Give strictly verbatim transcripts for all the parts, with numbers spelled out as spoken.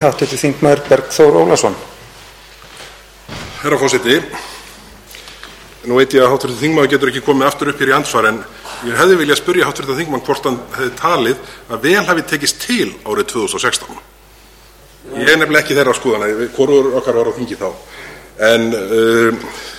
Háttvirtur þingmaður Bergþór Ólason. Herra forseti, nú veit ég að háttvirtur þingmaður getur ekki komið aftur upp hér í andsvar, en ég hefði viljað spyrja háttvirtur þingmann hvort hann hefði talið að vel hafi tekist til árið tvö þúsund og sextán. Ég er nefnilega ekki þeirra skoðana, hvorur okkar var á þingi þá. En um,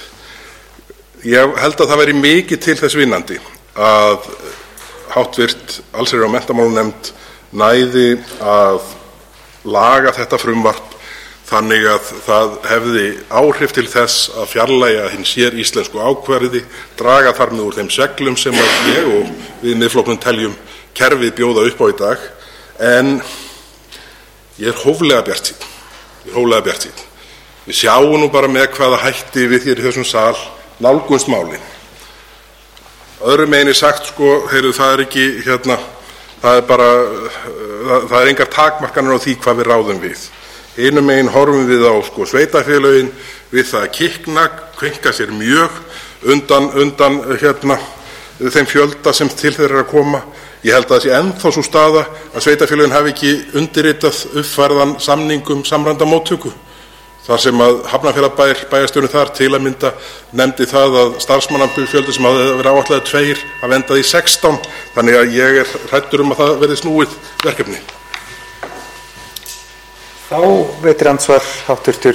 ég held að það væri mikið til þess vinnandi að háttvirt allsherjar- og menntamálanefnd næði að laga þetta frumvarp þannig að það hefði áhrif til þess að fjarlægja hinn sér íslensku ákvæði, draga þar með úr þeim seglum sem að ég og við Miðflokknum teljum kerfið bjóða upp á í dag. En ég er hóflega bjartsýnn. Ég er hóflega bjartsýnn. Við sjáum nú bara með hvaða hætti við hér í þessum sal nálgumst málin. Öðrum megin er sagt, sko, heyrðu, það er ekki, hérna, það er bara, það, það er engar takmarkanir á því hvað við ráðum við. Hinum megin horfum við á, sko, sveitarfélögin við það að kikna, kveinka sér mjög undan, undan, hérna, þeim fjölda sem til þeirra er að koma. Ég held að það sé ennþá sú staða að sveitarfélögin hafi ekki undirritað uppfærðan samningum samræmda móttöku. Þar sem að Hafnarfjarðarbær, bæjarstjórinn þar til að mynda nefndi það að starfsmannafjöldi sem hafði verið áætlaður tveir að endaði í sextán, þannig að ég er hræddur um að það verði snúið verkefni. Þá veitir andsvar háttvirtur